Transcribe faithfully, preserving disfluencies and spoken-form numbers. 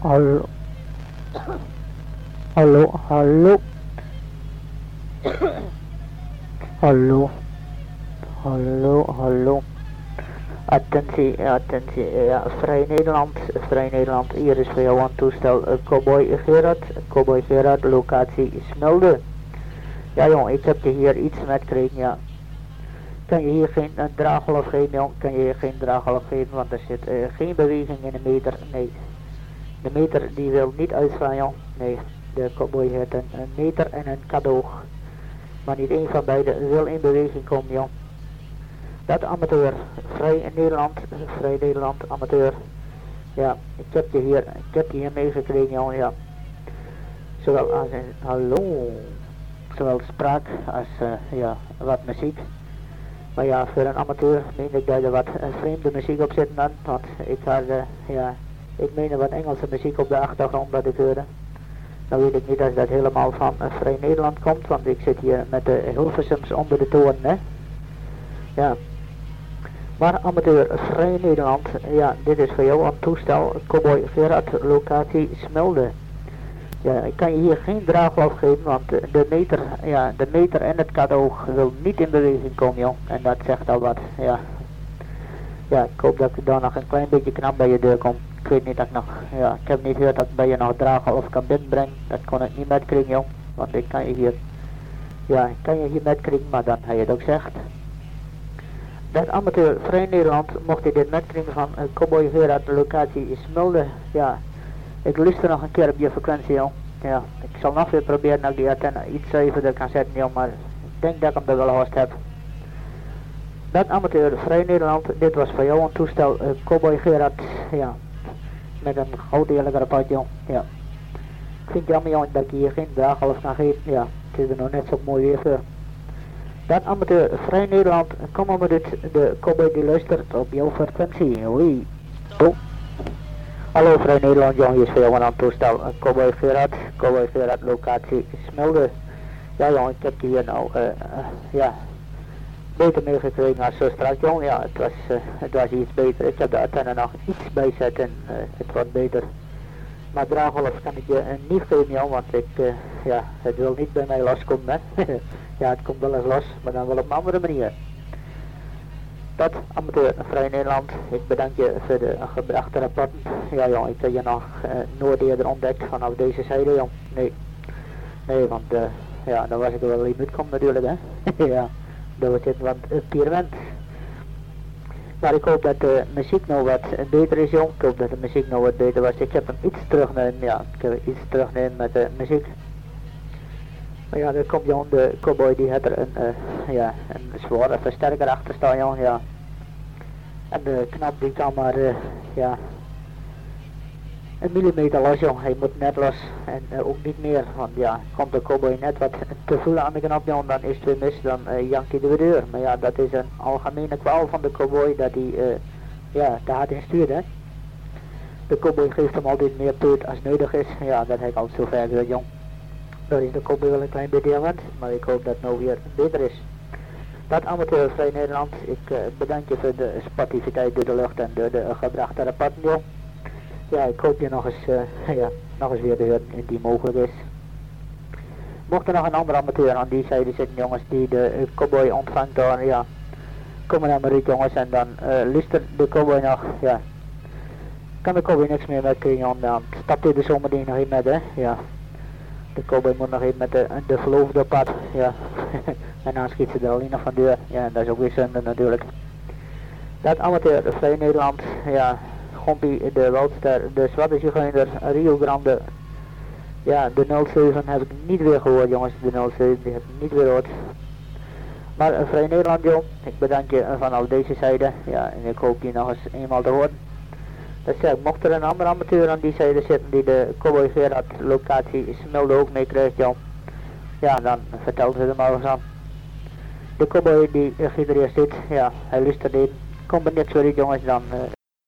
Hallo. Hallo, hallo. Hallo. Hallo, hallo. Attentie, attentie. Ja, Vrij Nederland. Vrij Nederland. Hier is voor jou aan toestel uh, Cowboy Gerard. Cowboy Gerard, locatie Smilde. Ja jong, ik heb je hier iets met gekregen, ja. Kan je hier geen uh, draaghalf geven, jong? Kan je hier geen draaghalf geven, want er zit uh, geen beweging in de meter, nee. De meter die wil niet uitslaan, jong. Nee, de cowboy heeft een, een meter en een cadeau. Maar niet één van beiden wil in beweging komen, jong. Dat amateur, Vrij in Nederland, Vrij Nederland, amateur. Ja, ik heb je hier, ik heb je hier meegekregen, jong, ja. Zowel als een, hallo, zowel spraak als, uh, ja, wat muziek. Maar ja, voor een amateur meen ik dat er wat uh, vreemde muziek op zit, man. Want ik had, uh, ja, ik meen wat Engelse muziek op de achtergrond dat ik hoorde. Dan weet ik niet als dat helemaal van uh, Vrij Nederland komt, want ik zit hier met de Hilversums onder de toren, hè. Ja. Maar amateur, Vrij Nederland, ja, dit is voor jou een toestel, Cowboy Gerard, locatie Smilde. Ja, ik kan je hier geen draagloop geven, want de meter, ja, de meter en het cadeau wil niet in beweging komen, joh. En dat zegt al wat, ja. Ja, ik hoop dat ik dan nog een klein beetje knap bij je deur kom. Ik weet niet dat ik nog, ja, ik heb niet gehoord dat ik bij je nog dragen of kan binnenbrengen. Dat kon ik niet metkrijgen, joh. Want ik kan je hier, ja, ik kan je hier metkrijgen, maar dan heb je het ook zegt. Dat amateur Vrij Nederland, mocht je dit metkrijgen van uh, Cowboy Gerard, locatie is Smilde, ja. Ik luister nog een keer op je frequentie, joh. Ja, ik zal nog weer proberen dat ik die antenne iets zuiverder kan zetten, joh, maar ik denk dat ik hem er wel host heb. Dat amateur Vrij Nederland, dit was voor jou een toestel, uh, Cowboy Gerard, ja. Met een groot eerlijk rapport, joh. Ja. Ik vind het jammer, joh, dat ik hier geen draaghalf kan geven. Ja, het is er nog net zo mooi weer voor. Dat amateur Vrij Nederland, kom maar met dit, de Cowboy die luistert op jouw frequentie. Hoi. Doei. Hallo Vrij Nederland, jong, hier is voor jou een toestel, Cowboy Gerard, Cowboy Gerard, locatie Smilde. Ja jong, ik heb hier nou, uh, uh, ja, beter meegekregen als zo straks, jong. Ja, het was, uh, het was iets beter. Ik heb de antenne nog iets bijzetten, uh, het wordt beter. Maar draaghalf kan ik je uh, niet geven, jong, want ik, uh, ja, het wil niet bij mij loskomen, hè. Ja, het komt wel eens los, maar dan wel op een andere manier. Dat amateur Vrij Nederland, ik bedank je voor de gebrachte rapporten. Ja jong, ik heb je nog uh, nooit eerder ontdekt vanaf deze zijde, jong. Nee, nee, want uh, ja, dan was ik er wel in uitkomen natuurlijk, hè. Ja, dat was het wat uh, pyramid. Maar ik hoop dat de muziek nou wat beter is, jong. Ik hoop dat de muziek nou wat beter was. Ik heb hem iets terugnemen, ja, ik heb iets terugnemen met de muziek. Maar ja, er komt jong, de cowboy die heeft er een, uh, ja, een zware versterker achter staan, jong, ja. En de knap die kan maar, uh, ja, een millimeter los, jong. Hij moet net los en uh, ook niet meer, want ja, komt de cowboy net wat te voelen aan de knop, jong, dan is het weer mis, dan uh, jankt hij de weer deur. Maar ja, dat is een algemene kwaal van de cowboy, dat hij, uh, ja, te hard in stuurt, hè. De cowboy geeft hem altijd meer puut als nodig is, ja, dat heb ik altijd zo ver gehoord, jong. Daar is de cowboy wel een klein beetje aan, maar ik hoop dat het nou weer beter is. Dat amateur Vrij Nederland, ik uh, bedank je voor de sportiviteit door de lucht en door de uh, gebrachte rapporten, joh. Ja, ik hoop je nog eens, uh, ja, nog eens weer te horen indien mogelijk is. Mocht er nog een andere amateur aan die zijde zitten, jongens, die de uh, cowboy ontvangt dan, ja, kom maar naar me uit, jongens, en dan uh, luister de cowboy nog, ja. Kan de cowboy niks meer met krijgen, dan stapt hij de zometeen nog in met, hè, ja. De cowboy moet nog even met de, de verloofde op pad, ja. En dan schiet ze er alleen nog van deur. Ja, dat is ook weer zonde natuurlijk. Dat amateur, de Vrij Nederland, ja. Gompie, de Woudster, de Zwarte Zigeuner, Rio Grande. Ja, de nul zeven heb ik niet weer gehoord, jongens. De nul zeven die heb ik niet weer gehoord. Maar uh, Vrij Nederland, joh. Ik bedank je vanaf deze zijde. Ja, en ik hoop je nog eens eenmaal te horen. Dat zeg, mocht er een andere amateur aan die zijde zitten die de Cowboy Gerard locatie Smilde ook meekrijgt, joh. Ja, dan vertelt ze er maar eens aan. De cowboy die uh, giet er eerst zit, ja, hij luistert in. Komt er niks voor uit, jongens, dan uh,